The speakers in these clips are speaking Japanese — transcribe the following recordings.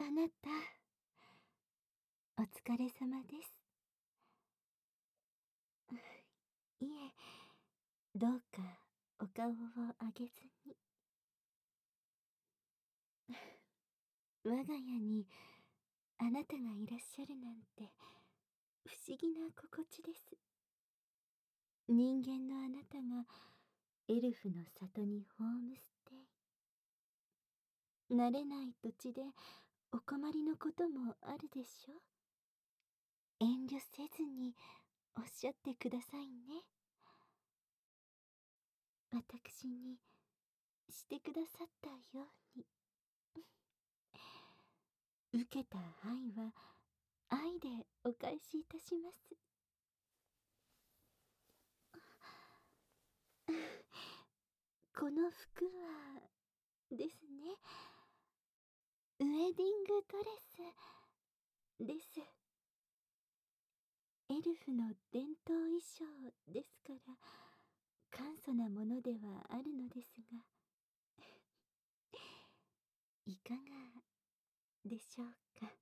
あなた、お疲れ様です。いえ、どうかお顔を上げずに。我が家にあなたがいらっしゃるなんて不思議な心地です。人間のあなたがエルフの里にホームステイ。慣れない土地でお困りのこともあるでしょう。遠慮せずにおっしゃってくださいね。私にしてくださったように。受けた愛は愛でお返しいたします。この服はですね、ウェディングドレスです。エルフの伝統衣装ですから簡素なものではあるのですが、いかがでしょうか。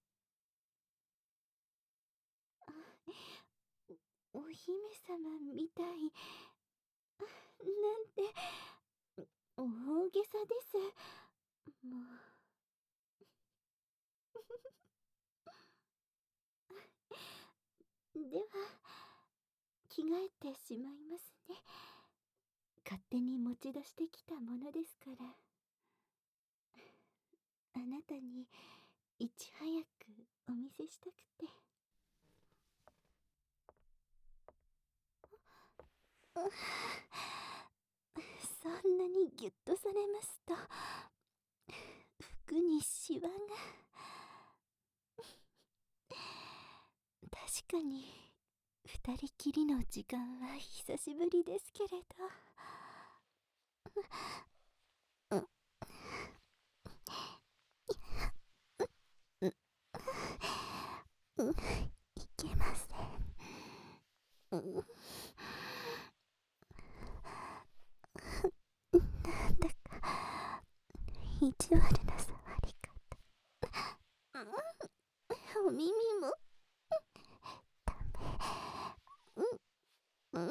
お姫様みたいなんて大げさです。もうでは着替えてしまいますね。勝手に持ち出してきたものですから。あなたにいち早くお見せしたくて。そんなにギュッとされますと服にシワが。確かに二人きりの時間は久しぶりですけれど。いけません。なんだか意地悪な触り方。お耳もダメ。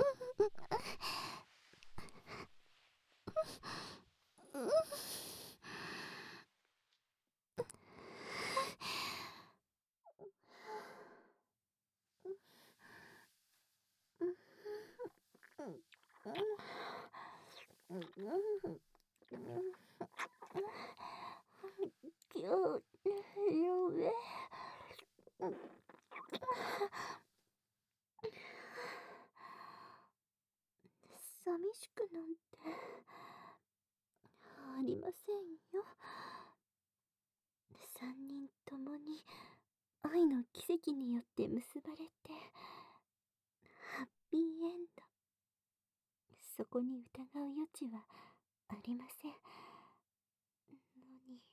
今日の上寂しくなんてありませんよ。三人ともに愛の奇跡によって結ばれてハッピーエンド。そこに疑う余地はありませんのに。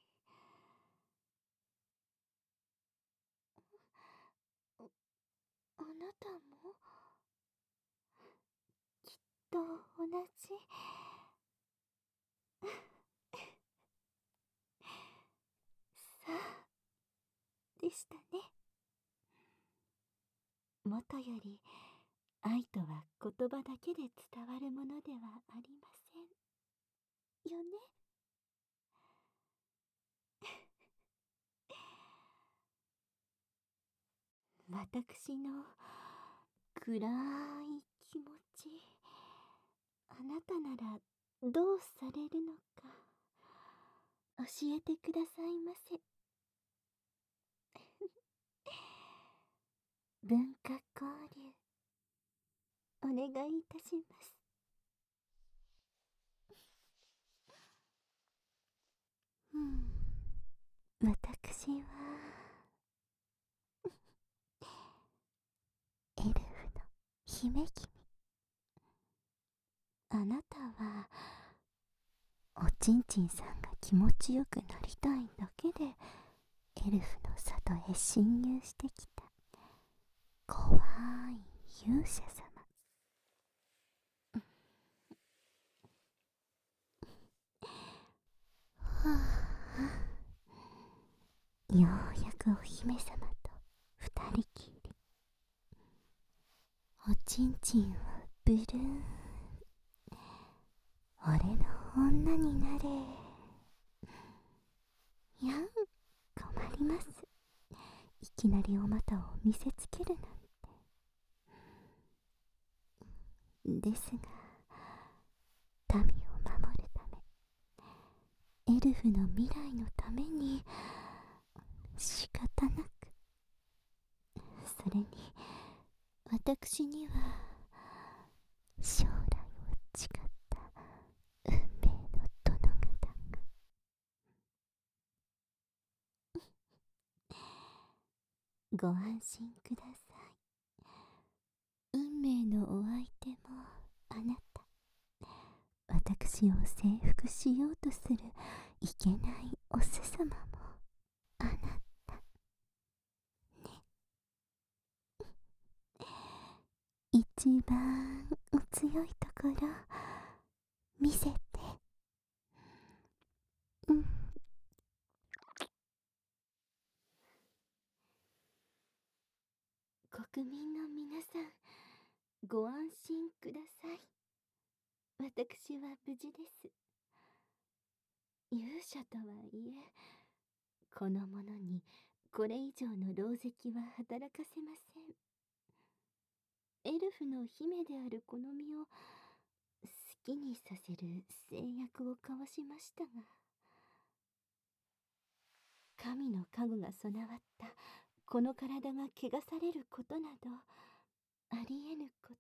あなたもきっと同じさあでしたね。もとより愛とは言葉だけで伝わるものではありませんよね。私の暗い気持ち、あなたならどうされるのか教えてくださいませ。文化交流お願いいたします。私はエルフの姫君。あなたはおちんちんさんが気持ちよくなりたいだけでエルフの里へ侵入してきた怖い勇者様。はあ、 ようやくお姫様と二人きり。おちんちんをブルーン。俺の女になれ。やん、困ります。いきなりお股を見せつけるなんて。ですが、民を守るため、エルフの未来のために、仕方なく。それに、私には、将来を誓った運命の殿方が。ご安心ください。運命のお相手もあなた。私を征服しようとするいけないおsư様もあなた。ね。一番お強いところ見せて。うん。国民の皆さん、ご安心ください。私は無事です。勇者とはいえ、この者にこれ以上の狼藉は働かせません。エルフの姫であるこの身を好きにさせる誓約を交わしましたが、神の加護が備わったこの体が汚されることなどありえぬこと。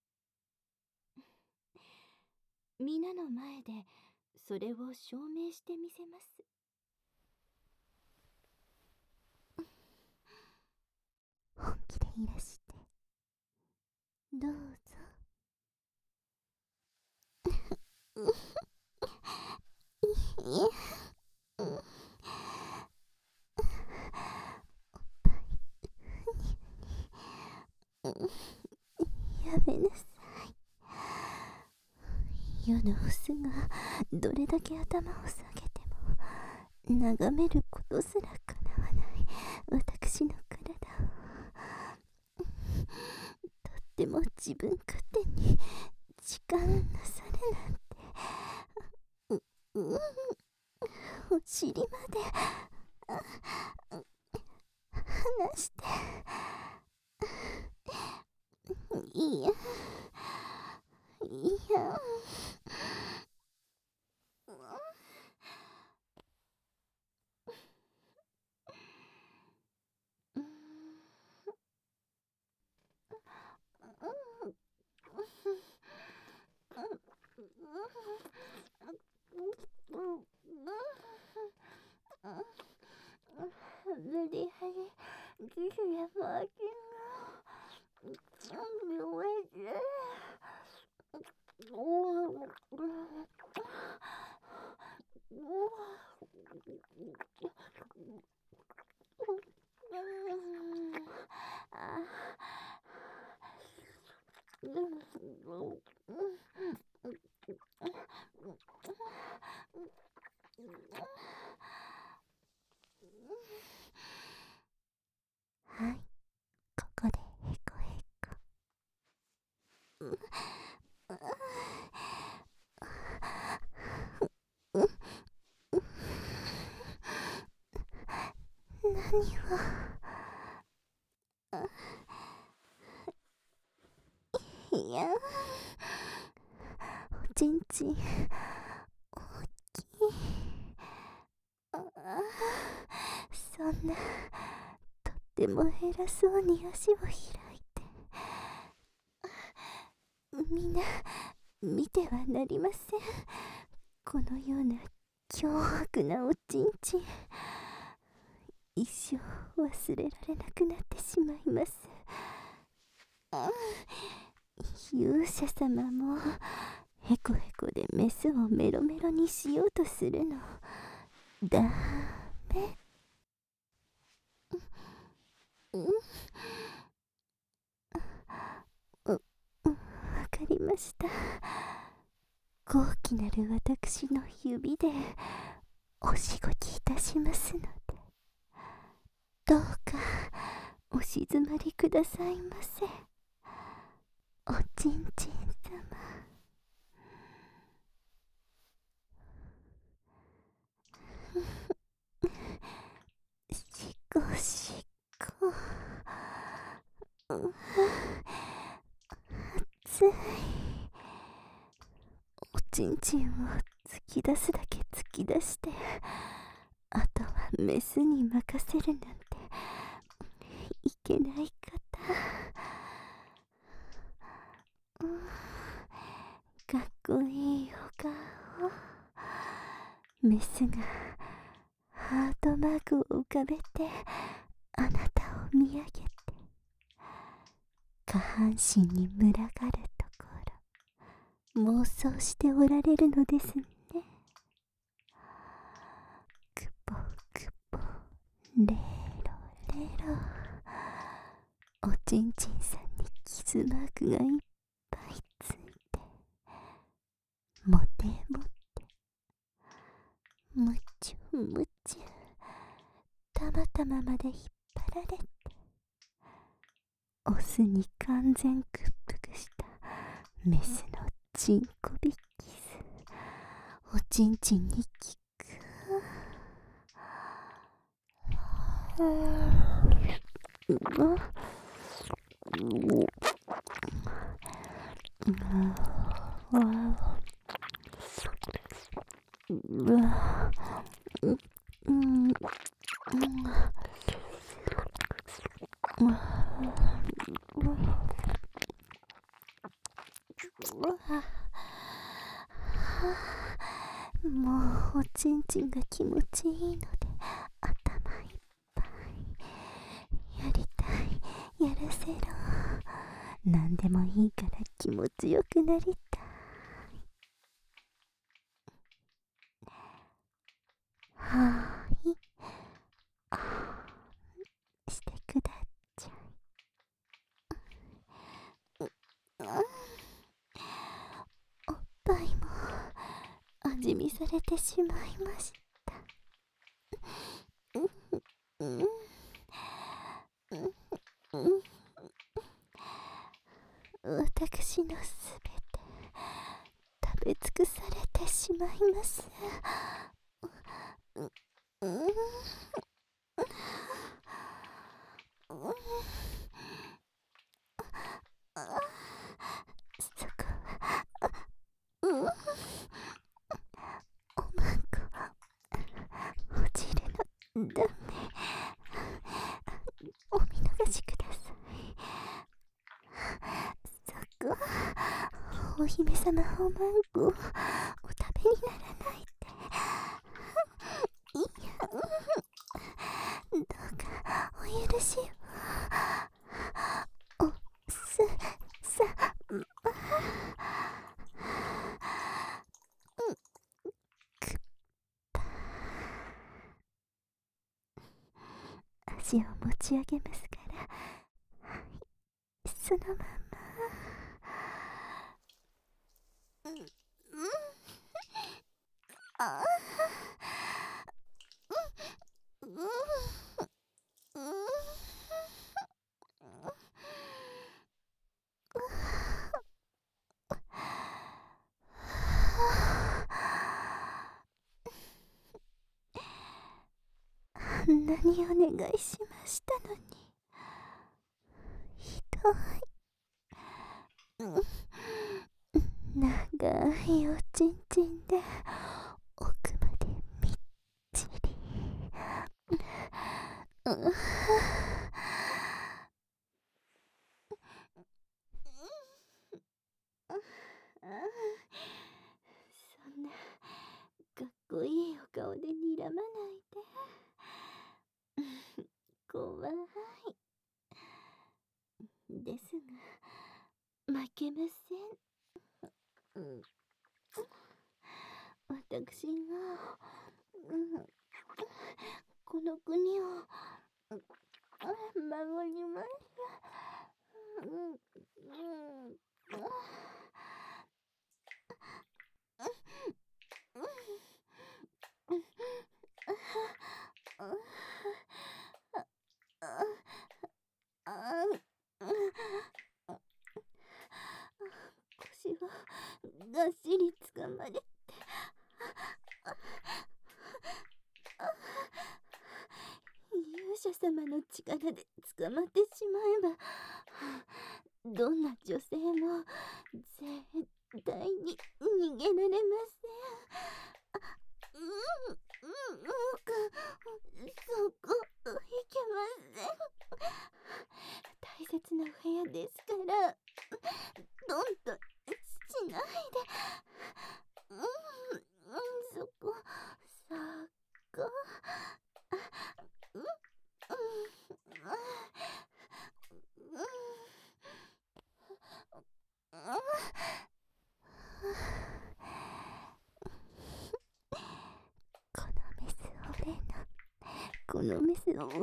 皆の前でそれを証明してみせます。本気でいらして、どうぞ。いえ、やめなさい。世のオスがどれだけ頭を下げても眺めることすらかなわない私の体を、とっても自分勝手に時間なさるなんて。お尻まで離して。いやいや、はい、ここでへこへこ。何を。いや、おちんちん大きい。そんな、とっても偉そうに足を開いて。みんな見てはなりません。このような凶悪なおちんちん、一生忘れられなくなってしまいます。勇者様もへこへこでメスをメロメロにしようとするのダメ。わかりました。高貴なる私の指でおしごきいたしますので。 どうかお静まりくださいませ。おちんちん様。しこしこ。熱い。おちんちんを突き出すだけ突き出して、あとはメスに任せるなんていけない方。かっこいいお顔。メスがハートマークを浮かべてあなたを見上げて、下半身に群がるところ妄想しておられるのですね。くぽくぽレロレロ。おちんちんさんにキスマークがいっぱいついて、モテモテ、むちゅむちゅ、たまたままで引っ張られて、オスに完全屈服したメスのチンコビキス。おちんちんに効く。もうおちんちんが気持ちいいので頭いっぱい。やりたい、やらせろ。何でもいいから気持ちよくなりたい。はーい、してくだっちゃい。おっぱいも味見されてしまいました。私のすべて食べ尽くされてしまいます。そこはおまんこ落ちるのダメ。お見逃しください。そこ、お姫様おまんこお食べにならないで。いや、どうかお許しを。おすさま。足を持ち上げますから、はい、そのまま。ああんなにお願いしましたのに、ひどい。長いおちんちんで奥までみっちり。そんなかっこいいお顔で睨まないで。怖い。ですが負けません。私が、この国を守ります。 がっしりつかまれて、勇者様の力で捕まってしまえば、どんな女性も絶対に逃げられません。そこいけません。大切なお部屋ですから、どんとしないで。そこ、このメス俺のお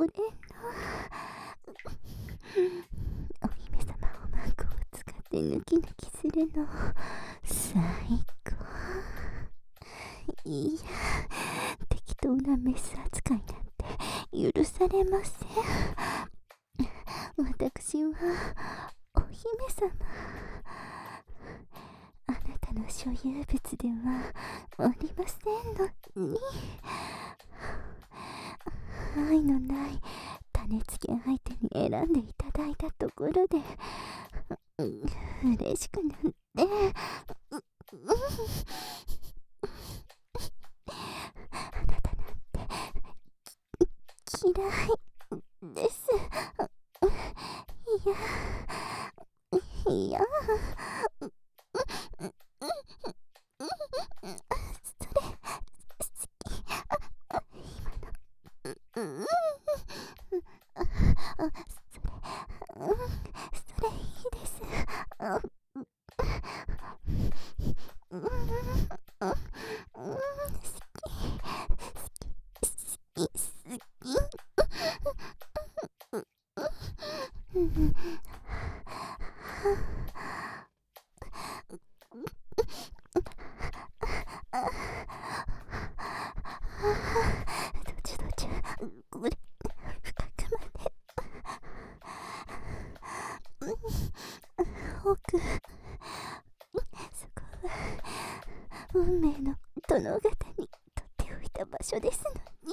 姫様をマークを使って抜き抜きするの最高。いや、適当なメス扱いなんて許されません。私はお姫様、あなたの所有物ではありませんのに。愛のない種付け相手に選んでいただいたところで嬉しくなって、あなたなんて嫌いです。いやそれいいです。これ深くまで奥、そこは運命の殿方に取っておいた場所ですのに。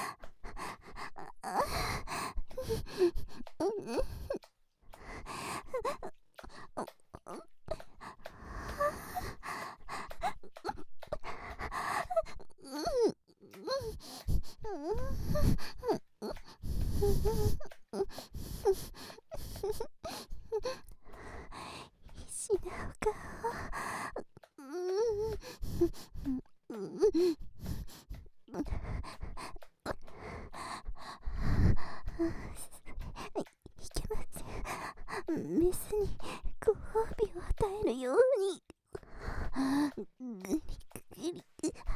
必死なお顔。いけません。メスにご褒美を与えるように。グリグリ。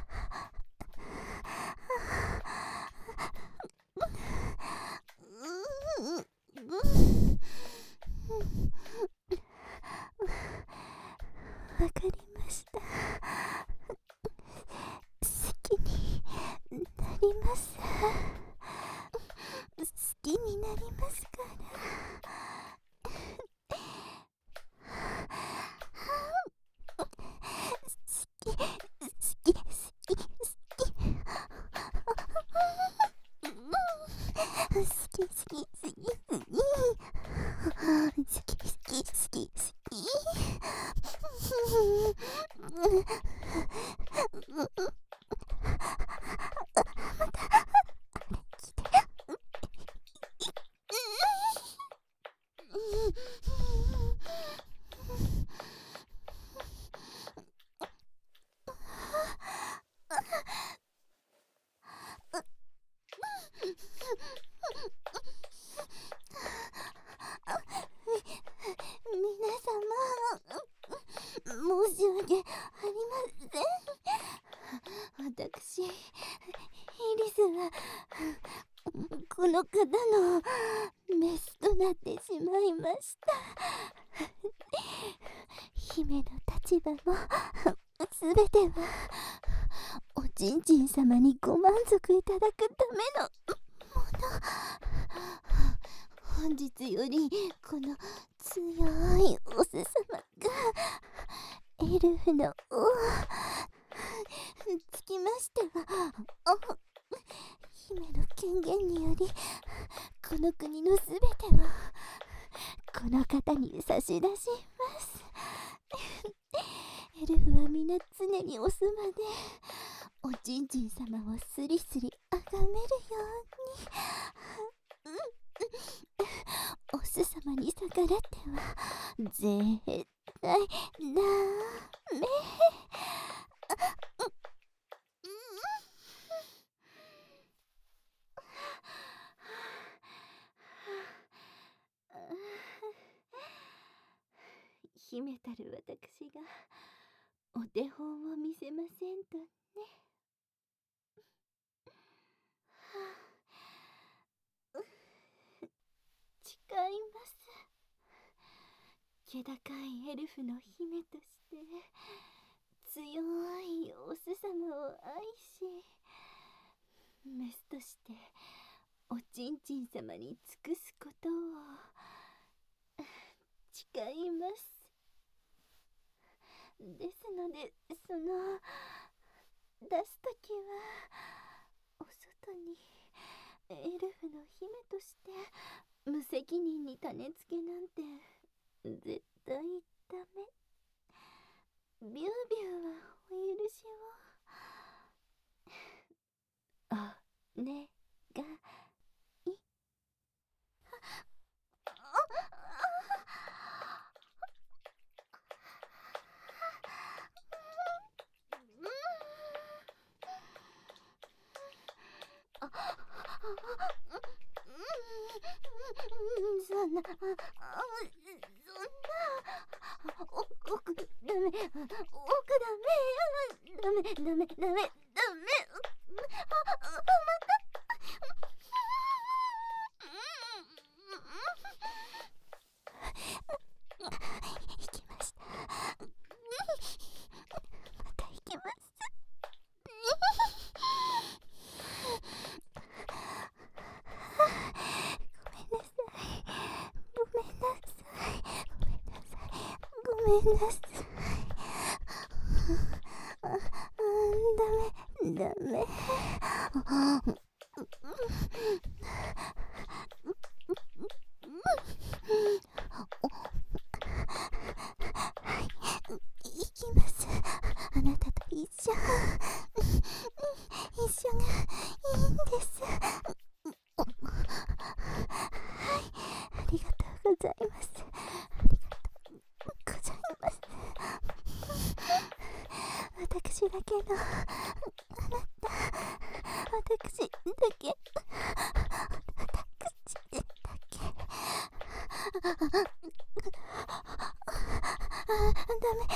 わかりました。好きになります。好きになりますから。好き、好き、好き、好き。好き、好き、好き、好き。好き、好き、好き、好き。また、来て。皆様、申し訳ありません。私、イリスはこの方のメスとなってしまいました。姫の立場もすべてはおちんちん様にご満足いただくためのもの。本日よりこの強いおス様がエルフのつきましては、姫の権限により、この国のすべてをこの方に差し出します。エルフは皆常にお住まで、おちんちん様をスリスリ崇めるように、おす様に逆らっては絶対ダメ。姫たる私がお手本を見せませんとね。誓います。気高いエルフの姫として強いオス様を愛し、メスとしておちんちん様に尽くすことを誓います。ですので、出すときはお外にエルフの姫として無責任に種付けなんて絶対ダメ。ビュービューはお許しをお願い。そんな、奥ダメ、ダメ、ダメ。行きました。また行きます。ごめんなさい。ダメ。行きます。あなたと一緒がいいんです。ありがとうございます。私だけのあなた、私だけ、ダメ。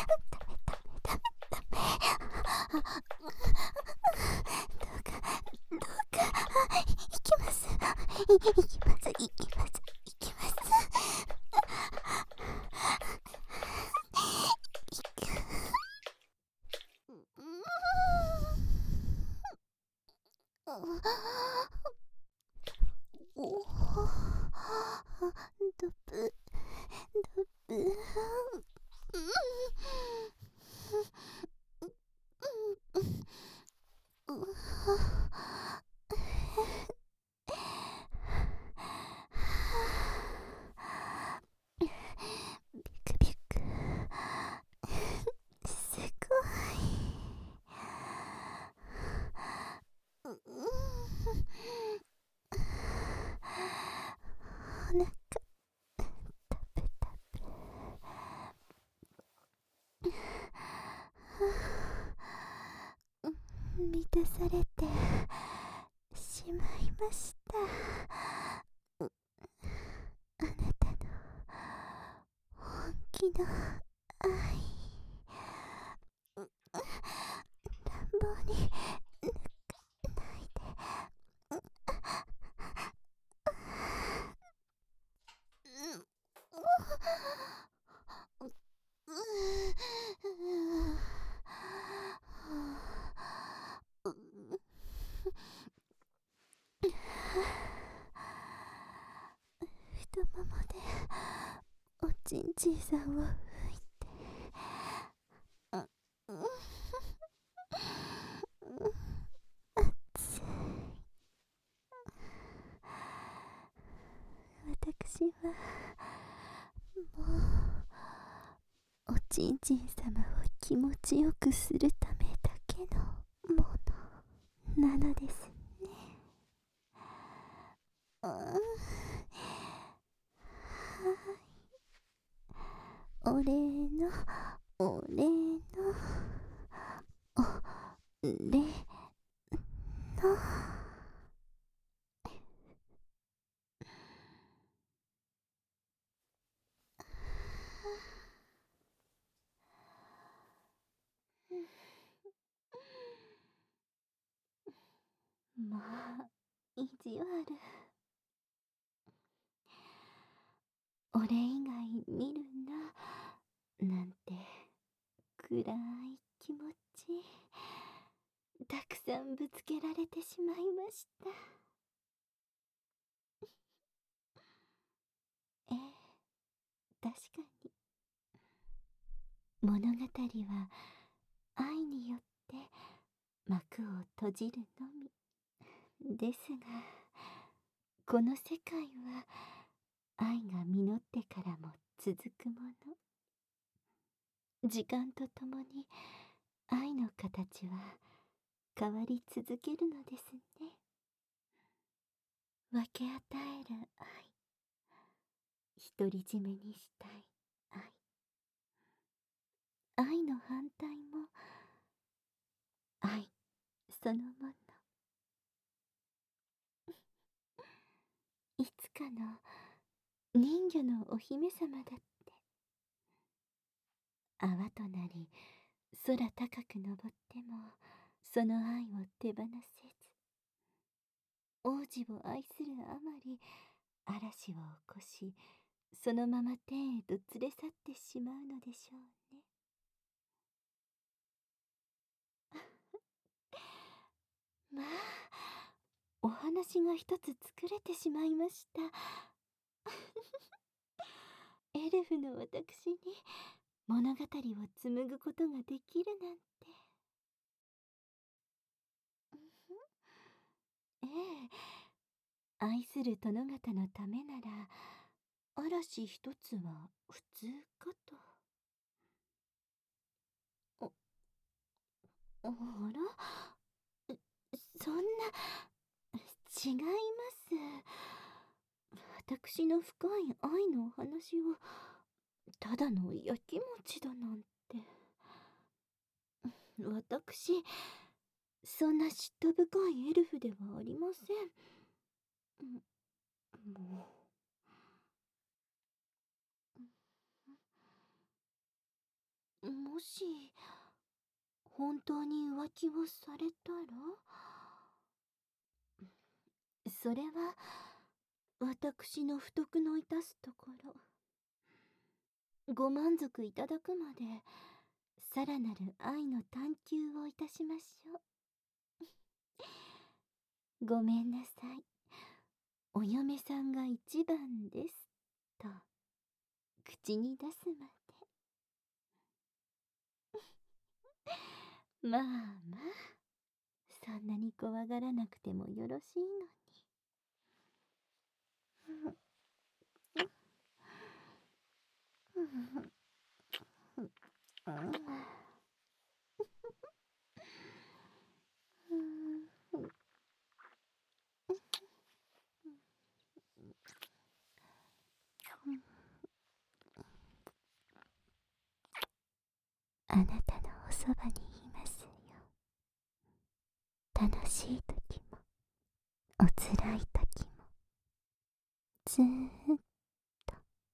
どうか、行きます。ドブ。ビクビク。すごい。お腹満たされてしまいました。あなたの本気の愛、乱暴に抜かないで。太ももでおちんちんさんを拭いて、 ちんちん様を気持ちよくするためだけのものなのですね。うん、はい、お礼のお礼のお礼の。まあ、意地悪。俺以外見るな、なんて、暗い気持ち、たくさんぶつけられてしまいました。ええ、確かに。物語は、愛によって幕を閉じるのみ。ですが、この世界は、愛が実ってからも続くもの。時間とともに愛の形は変わり続けるのですね。分け与える愛、独り占めにしたい愛、愛の反対も愛そのもの。いつかの人魚のお姫様だって泡となり空高く登ってもその愛を手放せず、王子を愛するあまり嵐を起こし、そのまま天へと連れ去ってしまうのでしょうね。まあ、お話が一つ作れてしまいました。エルフの私に物語を紡ぐことができるなんて。ええ、愛する殿方のためなら嵐一つは普通かと。あら、そんな、違います。私の深い愛のお話をただのやきもちだなんて。私そんな嫉妬深いエルフではありません。ももし本当に浮気をされたら、それは私の不徳の致すところ。ご満足いただくまでさらなる愛の探求をいたしましょう。ごめんなさい。お嫁さんが一番です。と、口に出すまで。まあまあ、そんなに怖がらなくてもよろしいのに。あなたのおそばにいますよ。楽しい時もおつらい時もずーっと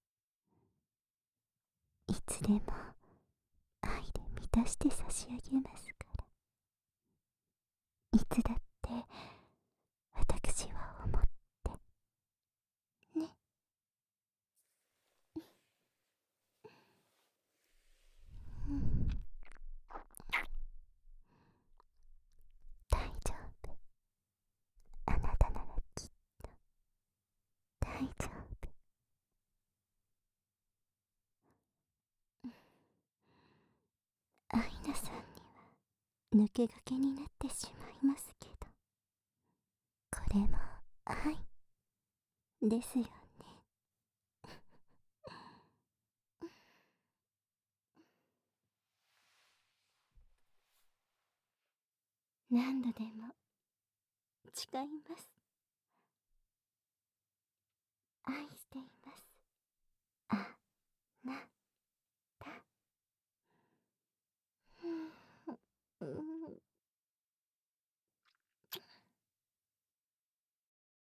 いつでも愛で満たして差し上げますから。いつだって私は思ってね。うん、大丈夫。あなたならきっと大丈夫。アイナさんには抜け駆けになってしまいますけど、これも愛ですよね。 何度でも誓います。愛